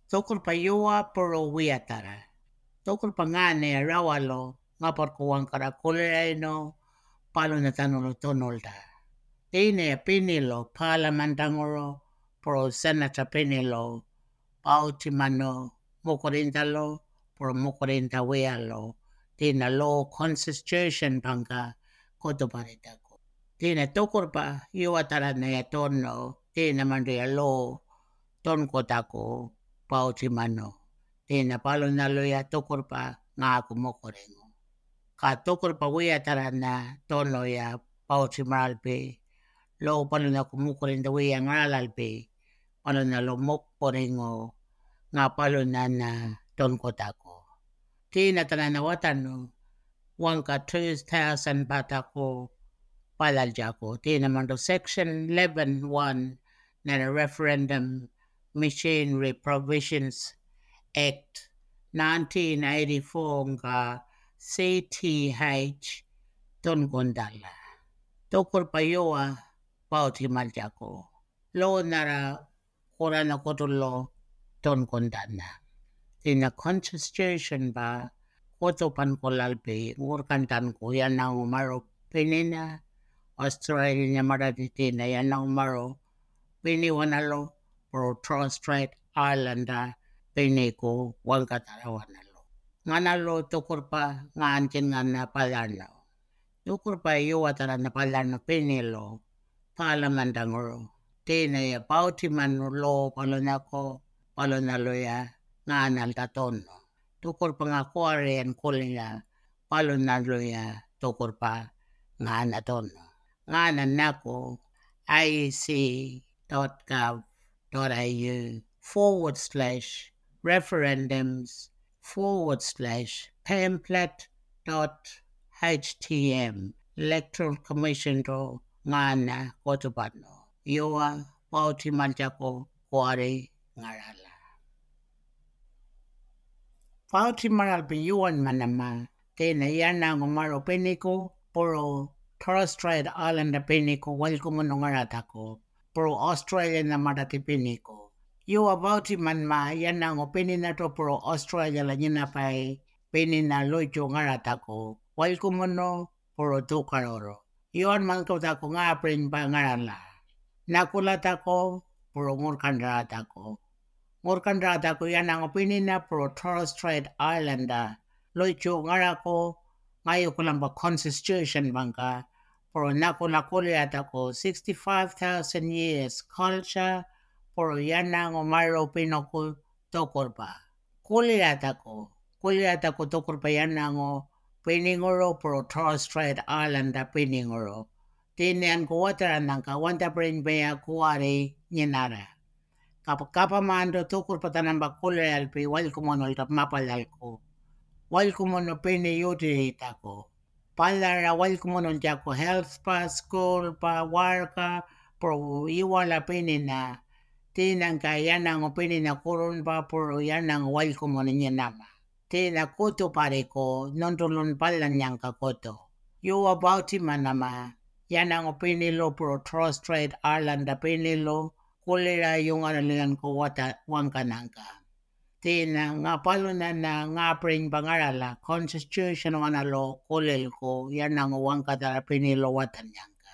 Tokor pa yua poro wiatara. Tokor pa ngane rawalo ngapar kuwang kara kuleino palo na tanolo tonolda. Tine pinilo pala mandangoro pro senata pinilo pautimano mokorintalo pro mokorinta wealo. Tina law constitution panga kotoparitako. Tina tokor pa yuatara na tono. Tina mandia law ton kotako pautimano. Tina palo nalo ya tokor pa nga ako mokoringo. Ka tokor pa wiatara na tono ya pautimalpe. Lo palo na kumukurinda wea ngalalpe. Palo na lo mokoringo nga palo na ton kotako. Tina tanana watano wanka 2000 batako palaljako. Tina mando section 11.1 na referendum machinery provisions act 1984 nga CTH ton gondala. Tokor payoa pauti maljako. Lo nara korana kotulo ton gondana. Tina constitution ba koto pan kolalpe ngurkantan ko yan na umaro penina Australia maratitina yan na umaro piniwanalo pro Torres Strait Islander piniko wangkatarawanalo. Nganalo tukur pa ngantin nga na palano. Tukur pa iwatara na palano pinilo palamandangoro. Tina ya pautiman lo palonako palonalo ya nganal tatono. Tukur pa nga korean kulina palonalo ya tukur pa nganatono. Nganan nako iec.gov.au/referendums/pamphlet.htm Electoral Commission do ngana kotopano. Yoa pauti manjako kuare ngarala. Pauti maral yuan manama. Tena yana ngomaro peniko poro Torres Strait Islander peniko walkumono ngaratako. Pro Australia na marati peniko. Yo about man ma yana ngo penina to pro Australia la nyina pai penina loicho ngaratako. Walkumono pro tukaroro. Yon man ko tako nga pring pa ngarala. Nakula tako pro ngurkandra tako. Ngurkandra tako yana ngo penina pro Torres Strait Islander loicho ngarako ngayo kulamba constitution bangka. Pro nakula atako 65,000 years culture por yana ngomaro pinoko tokorpa. Kuliatako tokorpa yana ngo piningoro pro Torres Strait Islander piningoro. Tinian ko watara nangka wanta pring bea kuare nyenara. Kapa mando tokorpa tanamba kulialpi walkumono tap mapalalko. Walkumono pini yote itako. Palara walkumono jako health pa, school pa, warka, pro iwala pinina. Tinang kaya nang pinina kurun pa pro yanang walkumono niya nama. Tina koto pare ko, nontulun pala niyang kakoto. Yo about manama, yanang pinilo pro Torres Strait Islander pinilo, kulira yung analian ko wangkanangka. Tina nga palo na nga pring pangarala, constitution ng analo, kulil ko, yan ang wangkatara pinilo watan niyangka.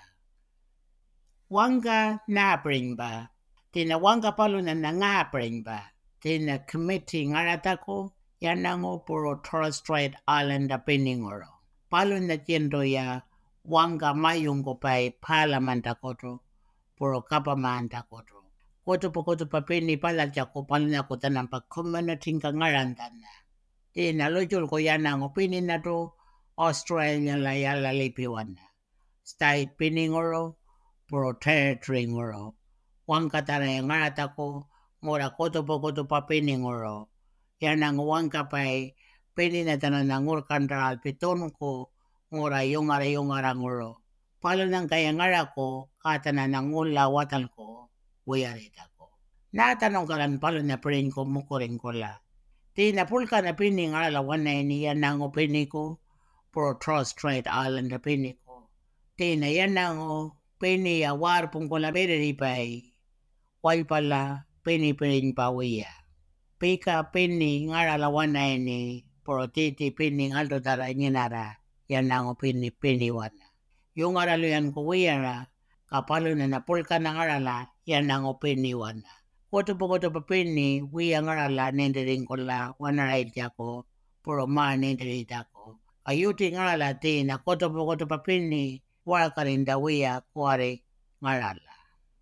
Wangka na pring ba? Tina wangka palo na nga pring ba? Tina committee ngarata ko, yan ang puro Torres Strait Islander piningoro. Palo na tiendo ya, wangka mayong ko pa'y palamanta koto, puro kapamanta koto. Koto pa pini pala jako palina ko tanang pa community ka ngarandana. Tina lojol ko yan ang opinion na to Australia la yala lipiwan na. State piningoro, pro territory ngoro. Wang katara yung ngarata ko, ngora koto pa piningoro. Yan ang wang kapay, pini na tanan na ngur kandral piton ko, ngora yung ara ngoro. Palo nang kaya ngara ko, katana na ngula watan ko, wiyarita ko. Natanong ka lang palo na prin ko mukurin ko la. Tina pulka na pini nga lawan na yan ang opini ko pro Torres Strait Islander pini ko. Tina yan ang pini awar pong ko na peri pay. Wal pala pini pa wiya. Pika pini ngara wana ini poro titi pini ngaldo tara nyinara yanango pini wana. Yung ngara luyan kuwiyara kapalo na pulka na ngara la yanango pini wana. Koto pa pini wiya ngara la nendering ko la wana right yako poro ma nendering tako. Ayuti ngara la tina koto pa pini wakarinda wiya kuare ngara la.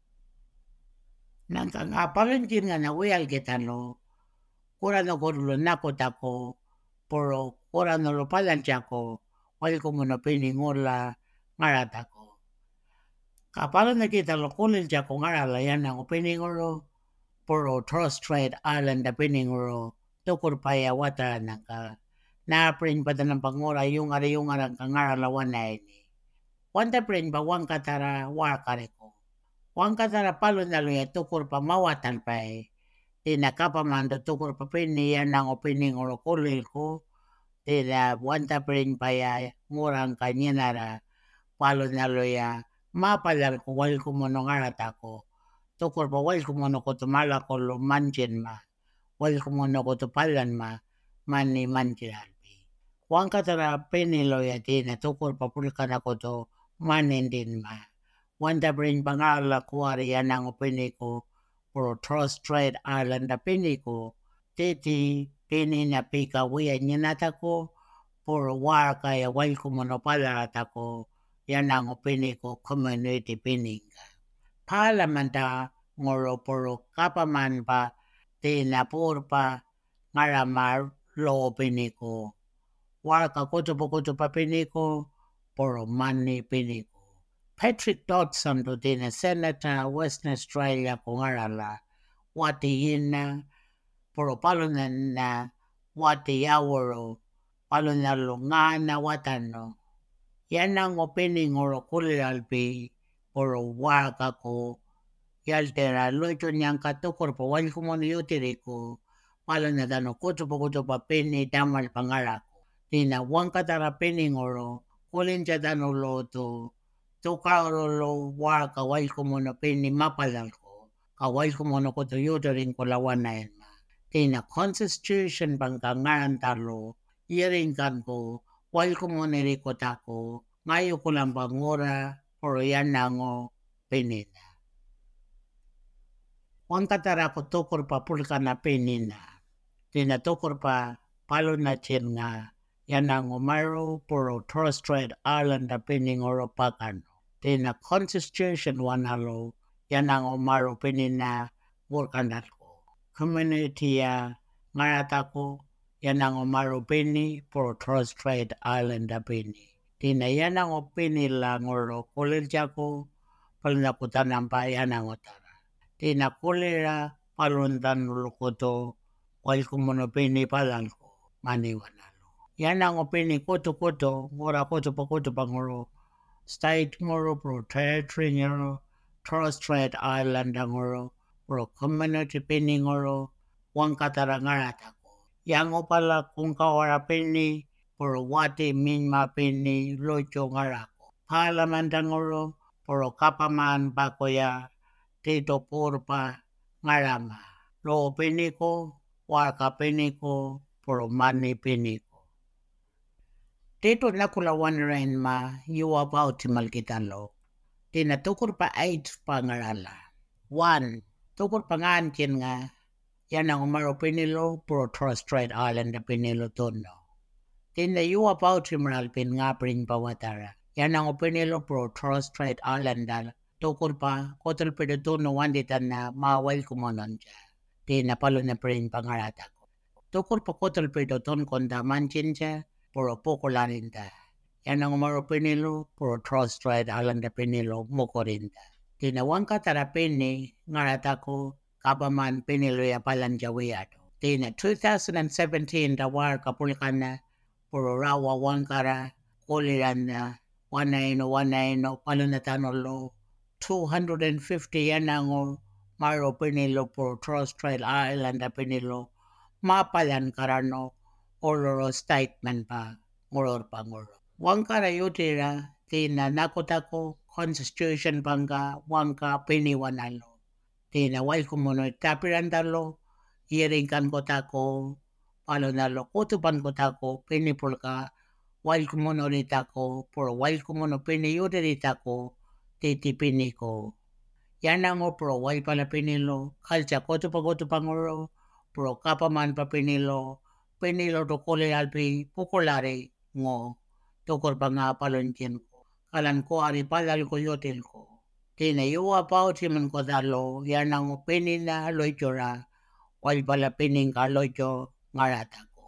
Nangka ngapalengkin nga na wiyal kitano kurano korulo nako tako poro kurano lo palanchako wal como no pini ngola ngara tako. Kapalo na kita lo kulil jako ngara la yana ngo pini ngoro poro Torres Strait Island da pini ngoro tukur paya watara naka na pring pada ng pangora yung ngara ngara la wana ini. Wanda pring ba wang katara wakare ko. Wang katara palo na lo ya tukur pa mawatan pa tina kapamando tukur pa pini yana ngo pini ngoro kulil ko tina wanta pring paya ngurang kanyanara palo na lo ya mapalar ko wal ko mono ngarata ko tukur pa wal ko mono ko tumala ko lo manchen ma wal ko mono ko tupalan ma mani manchiralpi wang katara pini lo ya tina tukur pa pulkan ako to manindin ma wanta pring pangala kuwari yana ngo pini ko poro Torres Strait Island da pini ko titi pini na pika wiya nyanata ko poro waka ya wal ko monopala tako yan ang pini ko community pininga. Palamanda ngoro poro kapaman pa tinapur pa ngaramar lo pini ko. Waka kuto pa pini ko poro mani pini ko. Patrick Dodson to tina Senator Western Australia ko ngarala wati yina poro palo na wati yaworo palo na lungana watano. Yan ang opening oro kulilalpi oro waka ko yaltera loito niyang katukor po wal kumono yutiri ko palo na dano kuto pa pini damal pangarako. Tina wang katara pining oro kulin siya dano loto tukaro lo waka wal kumono pini mapalal ko kawal kumono ko to yutirin ko lawan na yan ma. Tina constitution pangkangaran talo iring kan ko wal kumono riko tako ngayo ko lang bangora poro yan nango pinina. Wang katara ko tukor pa pulka na pinina. Tina tukor pa palo na chin nga yan nango maro poro Torres Strait Island na piningoro pakano. Tina constitution wanalo yan nango maro pinina workanat ko. Community ya ngarata ko yan nango maro pini poro Torres Strait Island na pini. Tina yan ang opini lang oro kulir jako palinaputan ng bayan ang otara. Tina kulira palundan lukuto wal kumonopini palan ko maniwanalo. Yan ang opini kuto ngora kuto pangoro state ngoro pro territory ngoro Torres Strait Island ang ngoro pro community pini ngoro wang katara ngarata ko. Yang opala kung kawara pini poro wati minma pini locho ngarako. Palamandangoro poro kapaman bakoya tito purpa ngarama. Lo piniko, waka piniko, poro mani piniko. Tito nakulawan rin ma yuwa pa utimal kitalo. Tina tukur pa 8 pa ngarala. 1. Tukur pa ngantin nga yan ang umaro pinilo poro Torres Strait Island na pinilo tono. Tina yuwa pa utimal pin nga pring pawatara. Yan ang pinilo poro Torres Strait Island na tukur pa kotel pedotono wanditan na mawal kumonon siya. Tina palo na pring pangarata ko. Tukur pa kotel pedoton konda manchin siya poro pokolaninda. Yan ang umaro pinilo poro Torres Strait Island na pinilo mokorinda. Tina wangka tarapini ngarata ko kapaman pinilo ya palanjawiyado. Tina 2017 dawar kapulkan na puro rawa wangkara kuliran na 190 palo na tanolo 250 yan ang maro pinilo puro Torres Strait Island na pinilo mapalan karano ororo statement pa ngoror pa ngoro. Wangkara yutira tina nakotako constitution pangka wangka piniwanalo. Tina wal kumuno tapirandalo Ierinkan ko tako, palo nalo kutupan ko tako, pinipulka, while kumuno ritako, por while kumuno piniyude ritako, titipiniko. Yanango pro while pala pinilo, kalcha kotupangoro, pro kapaman pa pinilo to kole alpi, pukulare, ngo, tokor pa nga palonkin ko. Kalan ko ari palal ko yotil ko. Tina yuwa pao timan ko dalo, yanango pinina loichora, while pala pining ka loicho ngarata ko.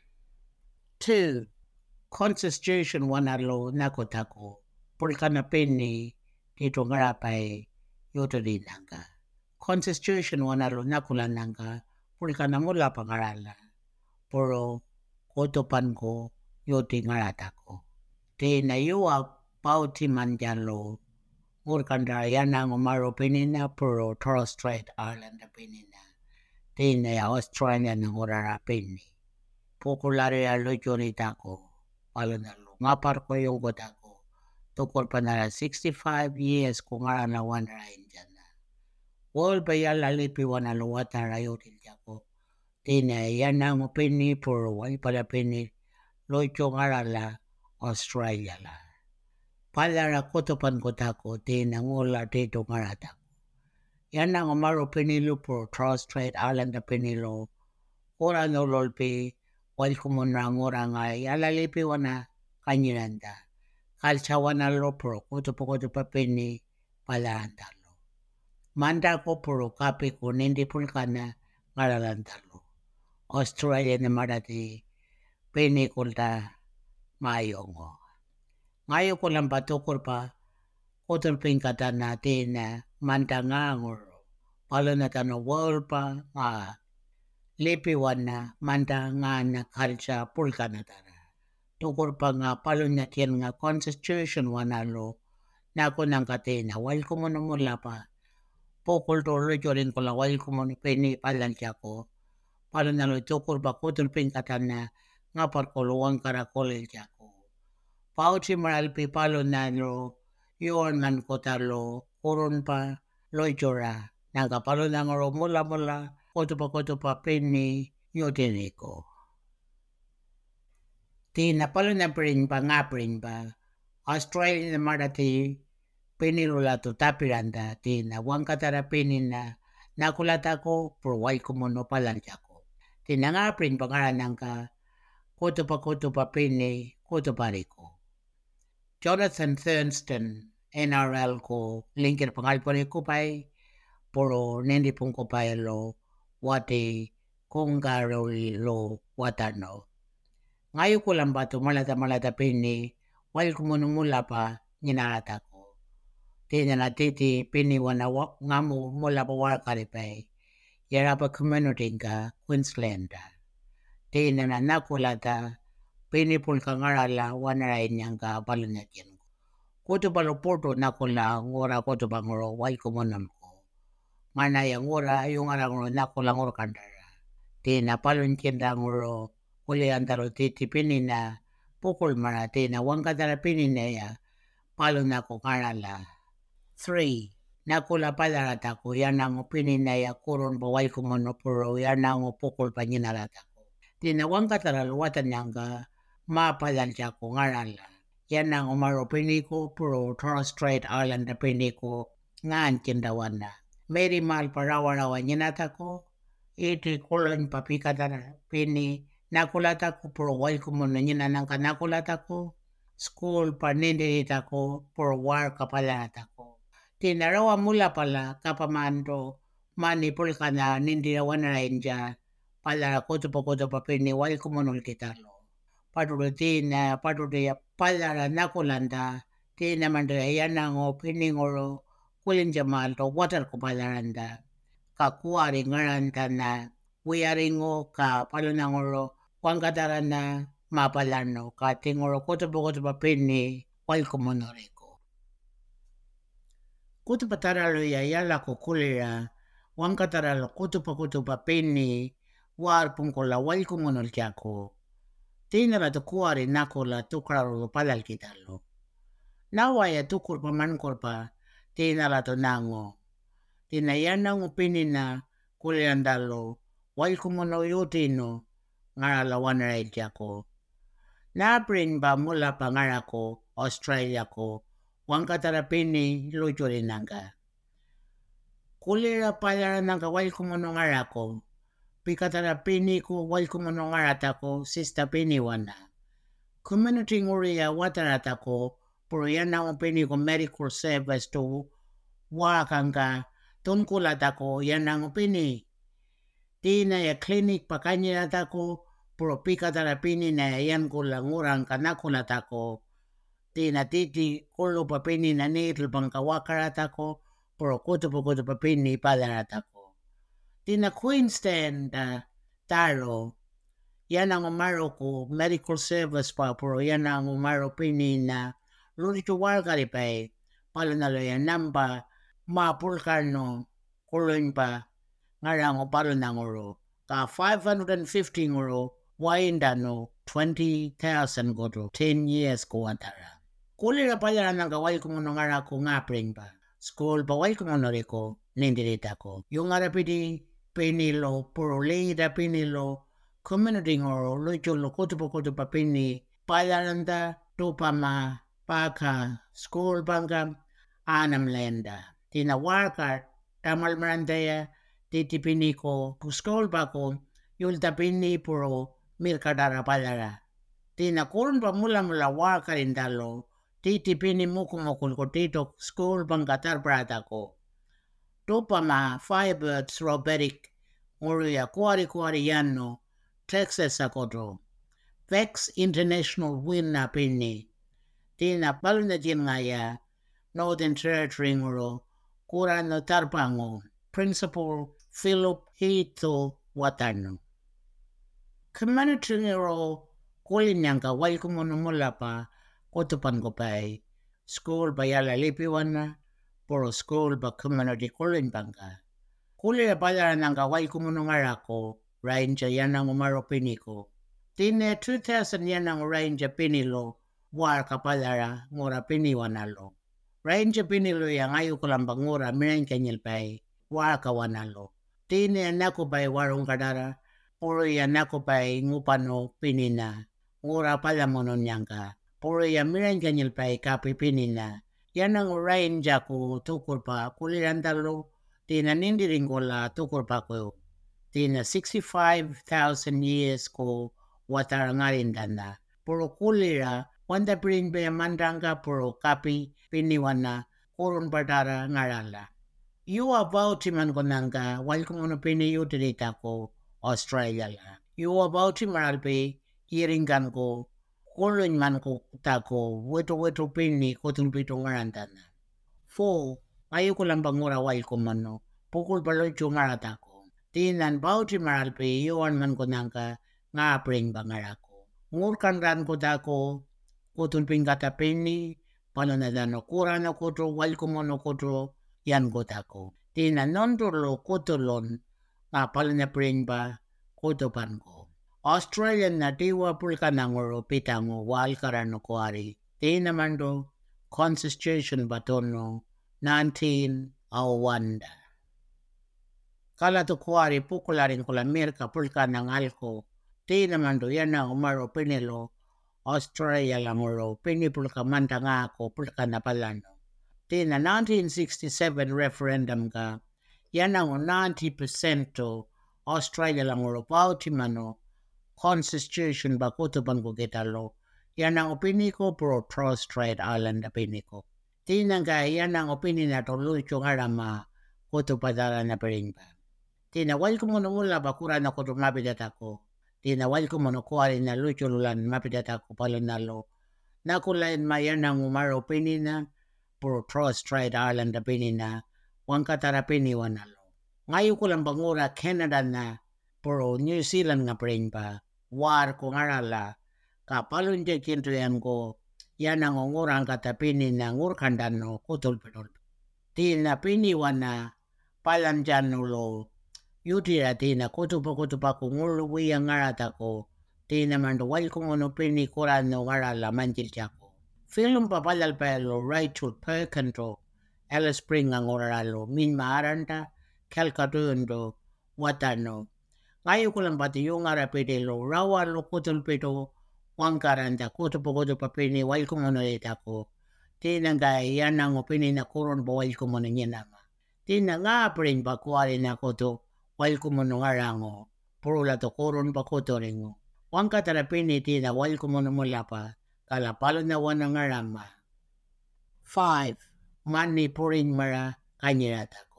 2. Constitution wanalo nakotako, pulkana pini, tito ngarapay, yoto dinanga. Constitution wanalo nakulananga, pulkana mula pangarala, puro kotopan ko, yoti ngarata ko. Tina yuwa pao timan jalo, Murkanda yana ngomaro pinina puro Torres Strait Islander pinina. Tina ya Australia na ngorara pini. Popular ya lochori tako. Palo nalo. Ngapar ko yung tako. Tukol pa nara 65 years kung ngara na wanara injana. Wol pa yala lipi wana luwata rayotil jako. Tina yana ngo pini puro wali pala pini. Locho ngara la Australia la. Palara kotopan ko tako, tina ngola tito ngarata. Yana ngomaro pinilo por Torres Strait Islander pinilo. Ora no lolpi, wal kumunra ngora nga yala lipi wana kanyiranda. Kalcha wana lo por kotopa pini palaranta lo. Manda ko puro kapi ko nindi pulkana ngaralanta lo. Australia na marati pini kulta mayongo. Ngayo ko lang patukor pa, kotol pingkata natin na mantangangor. Palo na tano wall pa, lipiwan na mantanga na kalsa pulka na tara. Tukor pa nga palo na tiyan nga constitution wanalo, na ako nang katina, wal ko mo mula pa. Pokol to lo rin ko lang, wal ko mo pini palansya ko. Palo na lo tukor pa kotol pingkata na, nga parkuluwang karakolil siya ko. Pauchi maral pipalo na lo, yon ngan kota lo, kurun pa, loichora, nagapalo na ngoro mula, koto pa pini, yotiniko. Tina palo na prin pa, Australia na marati, pinilula to tapiranda, tina, wangkatara pinin na, nakulata ko, purway ko mo no palansya ko. Tina nga prin pangaran ka, koto pa pini, koto pa riko. Jonathan Thurston, NRL ko, linkir pangalpone ko pa'y, puro nendi pong ko pa'y lo, wati kung garo lo watano. Ngayon ko lang ba ito malata pini, wal ko mula pa, ninarata ko. Tina na titi pini wana nga mo mula pa wakari pa'y, yara pa community ka, Queensland. Tina na nakulata, pinipul ka ngarala, wanarain niyang ka balunyakin ko. Kuto palo porto nakula, ngora kuto pangoro, wai kumonon ko. Mana yang ngora, yung arang ngoro, nakula ngoro kandara. Tina palunyakin da ngoro, uli antaro titi pinina, pukul mara, tina wangkatara pinina ya, palun ako ngarala. 3. Nakula palarata ko, yan ang pinina ya, kurun pa wai kumono puro, yan ang pukul pa ninarata ko. Tina wangkatara luwatan niyang ka, mapalansya ko ngarala. Yan ang umaro piniko puro Torres Strait Islander piniko ngan kindawan na. Mary mal parawa-rawa nyanata ko. Iti kulan papikata na pini. Nakulata ko puro wal ko muna nyananang ka nakulata ko. School pa nindirita ko puro war kapalata ko. Tinarawa mula pala kapamando manipul ka na nindirawan na rin dyan. Pala ko pa pini wal ko muna kitalo. Padurutina, palara nakulanda, tina mandra yanango, piningoro, kulin jamalto, water ko palaranda. Kakuari ngaranta na, wiyaringo ka palunangoro, wangkatara na mapalano, ka tingoro kutupo pa pini, wal kumonoriko. Kutupatara lo yayala ko kulira, wangkatara lo kutupo pa pini, war pungkola wal kumonorkiako. Tina la tukuari nakola tukraro palal kitalo. Nawaya tukur pa mankor pa, tina la to nango. Tina yanang upinina kuliandalo, walkumono yutino ngarala wanaray jako. Napring ba mula pa ngarako Australia ko wangkatarapini lujurinanga. Kulira pala nanga walkumono ngarako pikatarapini ko walkumono ngaratako sista pini wana. Community nguria wataratako puro yana pini ko medical service to wakanga tunkulatako yana pini. Tina ya clinic pakanyiratako puro pikatarapini na yan kula ngurang kanakulatako. Tina titi kulo papini na nitl pangkawakaratako puro kutu papini padaratako. Tina Queenstand taro yan ang umaro ko medical service pa puro yan ang umaro pini na lulito wargari pa pala nalo yan namba mapulkano kuloin pa ngarang palo nanguro ka 550 nguro waindano 20,000 goto 10 years ko antara. Kulira pala nang kawal ko muna ngara ko ngapring pa. School pa wal ko muna riko nindirita ko. Yung arapidi pinilo puro leida pinilo community ngoro lucho lo koto pa pini palaranda tupama paka school bangka anam lenda tina warka tamal marandaya titi pini ko school bako yulta pini puro mirkadara palara tina kurun pa mula warka indalo titi pini mukumukul ko tito school bangka tarprata ko tupama firebirds robotic nguruya kuari yanno Texas akoto. Vex International Win na pini. Tina paluna ngaya Northern Territory nguro kura no tarpango. Principal Philip Hito Watano. Community nguro kulinyanga walkumono mula pa kotupan ko pay. School ba yala lipiwana puro school ba community kulin bangka. Kuli pala nanga walkumono ngarako Ranger yanang umaro piniko. Tine 2000 yanang Ranger pinilo war kapalara ngura piniwanalo. Ranger pinilo yang ayo kulambang ngura miran kanyil pay war kawanalo. Tine nako pay warong kadara puro yan nako pay ngupano pinina ngura pala monon nyangka. Puro yan miran kanyil pay kapi pinina. Yanang Ranger ko tukur pa kulirandalo tina nindiring kola tukur pa ko. Tina 65,000 years ko watarangarindana. Puro kulira, wanda pirin ba mandanga puro kapi piniwana kurun partara ngarala. You about man ko nanga, wal kung ano piniyo tinita ko Australia la. You about maralpe, iringgan ko, kulun man ko tako, weto pini ko pito ngarandana. 4. Ayaw ko lang bangura wal ko mano, pukul palo ngarata ko. Tinan bauti maralpe yuan man ko nangka nga pring bangarako. Ngurkan ran ko dako kutun pingkata pini panonadano kurano kutro wal kumono kutro yan ko dako. Tinan nondurlo kutulon nga palana pring ba kutupan ko. Australian na diwa pulka nanguro pitango wal karano kuari. Tinan do Constitution batono 1901. Kala to kuari pukularin ko la Amerika pulka ng alko. Ti naman do yan na umaro pinilo. Australia lang uro. Pinipulka manta nga ako pulka na palano. Ti na 1967 referendum ka. Yan ang 90% to Australia lang uro. Pauti mano. Constitution ba kutuban ko kitalo. Yan ang opini ko pro Torres Strait Island opini ko. Ti na nga yan ang opini na to lucho nga rama kutupadala na piring ba. Tinawal ko muna mula bakura na ko mapidata ko. Tinawal ko muna kuwari na lucho lulan mapidata ko palunalo. Nakulain mayan ng umaro pinina, puro Torres Strait Island na pinina, wang katara piniwanalo. Ngayon ko lang bangura Canada na, puro New Zealand nga pring pa, war ko ngarala, kapalun di kinto yan ko, yan ang ungurang katapinin na ngurkandano kutulpitol. Tina piniwan na palan dyan ulo, Yutira tina kutupa ko nguluwi ang ngarata ko. Tina mandawal kong ano pinikuran no ngarala manjil ko. Film papalal palo Rachel Perkento. Alice Spring ang oralo. Min maaranta. Kalkatundo. Watano. Ngayo ko lang pati yung arapidelo, rawa lo kutol pito, wangkaranda, kuto pa pini, wal ko muna ko. Tinang yan ang opini na kuron ba wal ko muna niya nama. Tina nga prin ba kuwari na ko to, wal ko muna nga rango, puro la to kuron ba ko to ringo. Wangka tarapini tina wal ko muna mula pa, kalapalo na wana nga rama. 5. Mani purin mara kanyirata ko.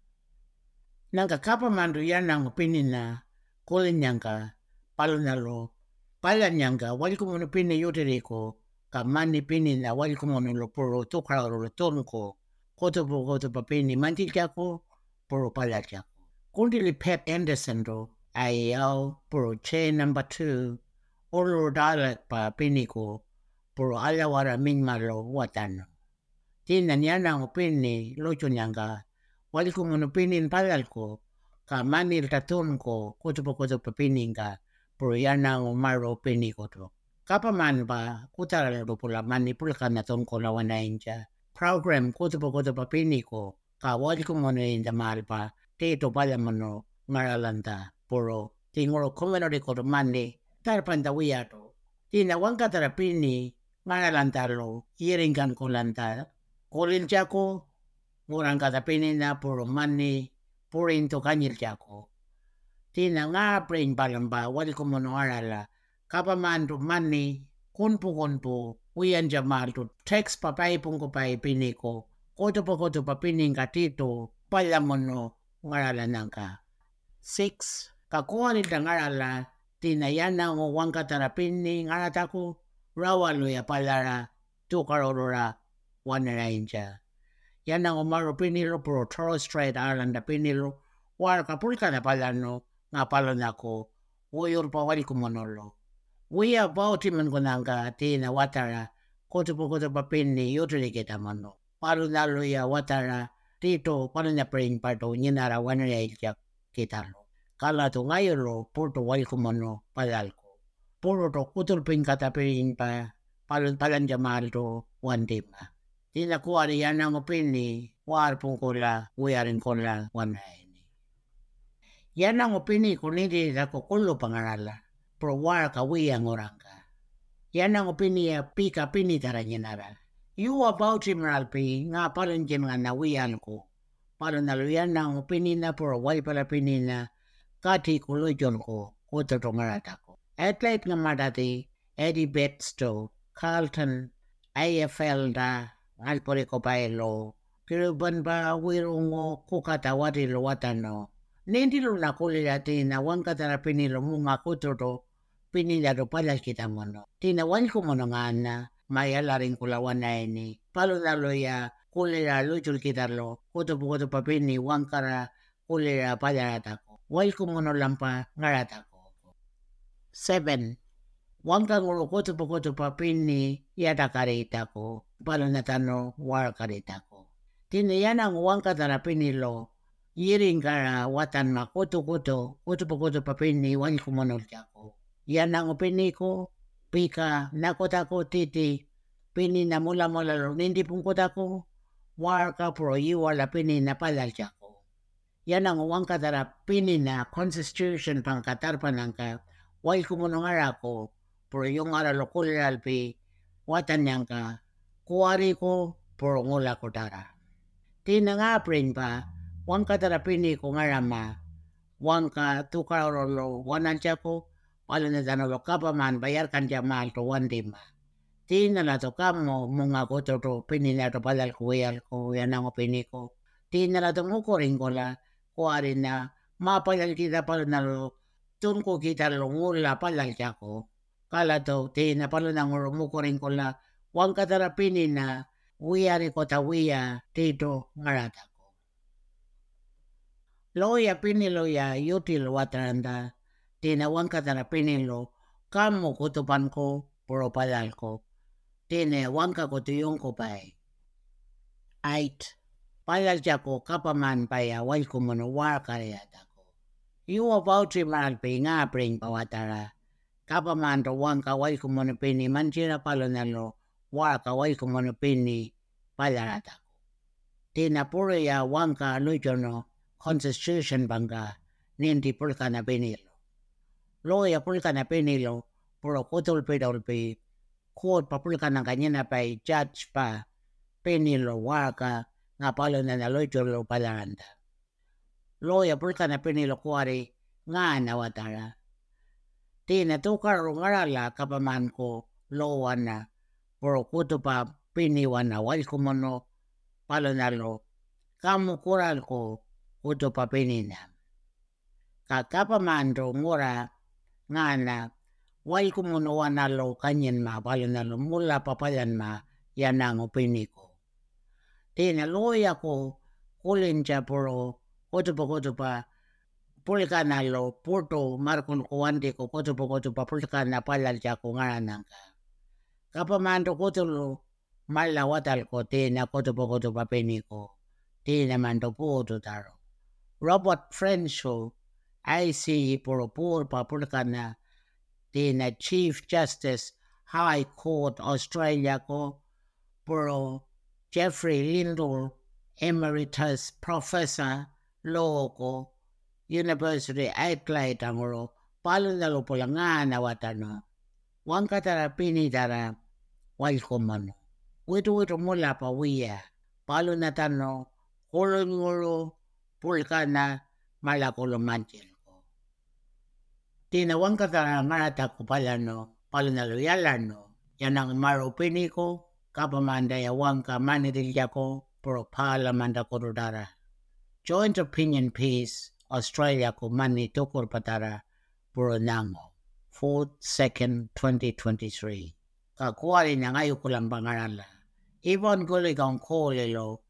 Nangka kapa mandu yan ang opini na kulin niyangka, palo na lo, pala niyangka, wal ko muna pini yutiri ko, ka mani pini na wal ko muna lo puro tukra lo ton ko, koto pa pini mantil kya ko, puro pala kya ko. Kundi li Pep Anderson do, ay yaw puro che number 2, olo dalak pa pini ko, puro alawara min malo watano. Tina niya na opini, locho niyangka, wal ko muna pini palal ko, ka manil taton ko, koto pa pini ka, puro yan ang umaro pini ko to. Kapa man ba, kutara lo pula mani pulka na ton ko na wanayin siya. Program koto pa pini ko, ka wal ko muna yung damal pa, tito pala mano, ngaralanta, puro, tinguro community ko to mani, tarpan tawiya to. Tinawang ka tarapini, ngaralanta lo, iringkan ko lanta, kulin siya ko, ngurang katapini na puro mani, purin to kanyil siya ko. Tina nga prin palamba, wal ko muna ngarala, kapa man to mani, kunpo, uyan jamal to, text papaipong ko pa ipini ko, koto pa pining ka tito, pala mo no, ngarala nang ka. 6. Kakuha nila ngarala, tinayan na ngawang katarapini, ngarata ko, rawalo ya palara, tukarorora, wanarain siya. Yan ang umaro pinilo, puro Torres Strait Island na pinilo, war kapulka na pala no, nga pala na ko, uyor pa wali kumonolo. Uya bauti man ko nangka, tina watara, koto pa pini, yutri kita mano. Paru nalo ya watara, tito, paano na praying parto, nyinara, wanara ilyak kita lo. Kala to ngayon lo, puro wali kumono, palal ko. Puro to, kutul pin katapirin pa, palan jamal to, wandima. Tina kuha yan ang opini, war pong kula, uyarin ko lang, wanay. Yan ang opini ko niti ako kulo pangarala, pero war ka wiyang orang ka. Yan ang opini ya pika pinitara nyenara. You about him ralpi, nga parang dyan nga nawiyan ko. Parang naluyan ang opini na pero way pala pinina, kati kulo dyan ko, kuto to ngarata ko. Atlet nga madati, Eddie Betsto, Carlton, AFL da, alpore ko pa ilo, kiruban ba wirungo kukatawati lo watano. Nindilo na kulila tinawan ka tara pinilo mga kutoto, pinilaro pala kita mo no. Tinawan ko mo nga na, mayala rin kulawan na ini. Palo lalo ya, kulila luchul kita lo, kuto pa pini, wangkara, kulila pala rata ko. Wal ko mo no lampa, ngarata ko. 7. Wangka ngulo kuto pa pini, yata karita ko. Palo natano, war karita ko. Tinayan ang wangka tara pinilo, yiring ka watan na kuto pa pini, wal ko manol ko. Yan ang opini ko, pika, nakota ko titi, pini na mula lo, hindi pong kota ko, war ka pro, iwala pini na palal ko. Yan ang uwang katara, pini na constitution pang katarpan ng ka, wal ko manong ara ko, pro yung ara lo kulalpi, watan niyang ka, kuwari ko, pro ngula ko tara. Tina nga prin pa, wang katarapini ko nga rama, wang ka tukarolo, wanan siya ko, wala na tanolo ka pa man, bayar kan siya mahal to, wandima. Tina na to kamo, mga ko to, pinina to palal ko, yan ang opini ko. Tina na to mukurin ko la, kuwari na, mapalal kita pala na lo, tun ko kita lo, ngula palal siya ko. Kala to, tina pala na mukurin ko la, wang katarapini na, wiyari ko tawiya, tito, ngarata ko. Loya pinilo ya yutil wataranda, tinawang katara pinilo, kamo kutupan ko, puro palal ko. Tine wangka ko tuyong ko pa'y. 8. Palal siya ko kapaman pa'ya, wal ko mono war kariyata ko. You about si malpi nga pring pawatara. Kapaman to wangka wal ko mono pini, mansira palo na lo, war ka wal ko mono pini, palarata ko. Tina puro ya wangka lujo no, constitution bangga, ninti pulka na pinilo. Loya pulkana penilo, puro kutol pedolpi, court pa pulkana kanyana pa judge pa penilo waka nga palo na naloitolo palanda. Loya pulkana penilo kuari nga nawatara. Tina tukaro ngarala kapaman ko lowana, puro kutupa piniwana walkumono palo nalo, kamu kural ko kutupa penina. Kakapamando ngora ngana walkumono wanalo kanyen ma palo nalo mula papayan ma yanango piniko. Tina loya ko kulinja puro kutupa pulkana lo puto markun kuwandi ko kutupa pulkana palalja ko ngarananga. Kapamando kutulo mala watal ko tina kutupa peniko. Tina mando puto taro. Robert Crenshaw, IC puro pa pulkana tina Chief Justice High Court Australia ko puro Jeffrey Lindell, Emeritus Professor Law ko University Adelaide angoro palo nalo pulangana watano. Wankatara pinitara walkomano. Witu mula pa wiya. Palo natano kolongolo pulkana malakolo manchil ko. Tina wankatara marata ko palo nalo yalano. Yanang maro piniko kapamanda ya wanka manirilyako pro parliamenta korodara. Joint Opinion Piece Australia ko mani tokor patara puro nango. 4th, 2nd, 2023. Kakuari na ngayo kulang pangarala. Ibon guligang kolelo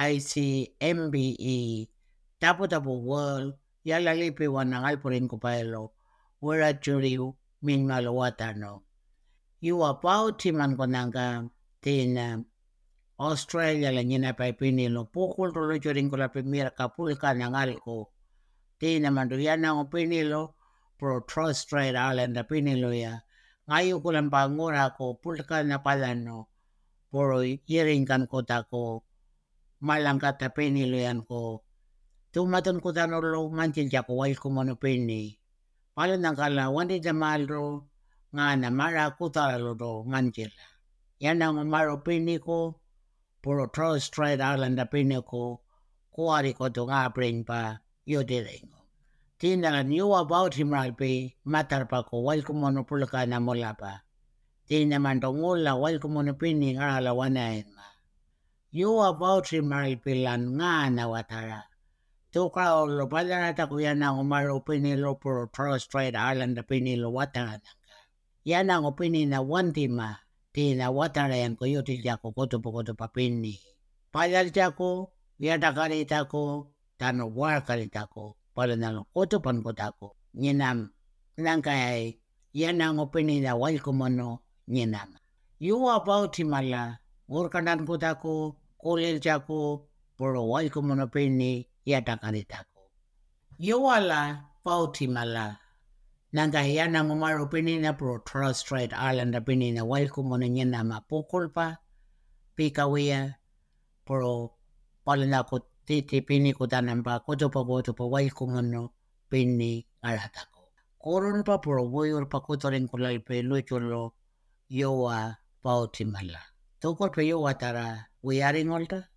ICMBE tapo world yalalipi wanangal purin kupaelo wera juriu min malawatano. You about timan konanga tina Australia la nyina pa pinilo pukul tolo juring ko la primera kapulka nangal ko tina manduyana ng pinilo pro Torres Strait Island pinilo ya ngayo ko lang pangura ko pulka na palano puro iringkan ko tako malangkat na pinilo yan ko tumaton ko tanolo manchil jako wal ko mono pini palo nang kala wandi jamalro nga na mara kutalo do manchil yan ang maro pini ko puro Torres Strait Island na piniko kuwari ko to nga bring pa yudiringo. Tinalan you about him ralpi matar pa ko wal kumono pulka na mula pa. Tinaman to ngula wal kumono pini nga alawanain ma. You about him ralpi lan nga nawatara. Tuka o lo palarata ko yan ang umaro pinilo puro Torres Strait Island na pinilo watara nga. Yan ang opini na wanti ma. Tina watara yan ko yutil jako koto pa pini. Payal jako, yadakarita ko, tano warkarita ko, pala nalo koto pan ko tako. Nyinam, nang kaya yan ang opini na wal kumono, nyinam. You about himala, urkanan ko tako, kulil jako, puro wal kumono pini, yadakarita ko. You wala, about himala, nanga yan ang umaro pinina pro Torres Strait Island na pinina wal kumono niya na mapukul pa pikawiya pro pala na ko titi pini ko tanan pa koto pa wal kumono pini arata ko. Koron pa pro buyor pa koto rin kulay pe luchulo yowa pautimala. Tukol pe yowa tara wiyaring olta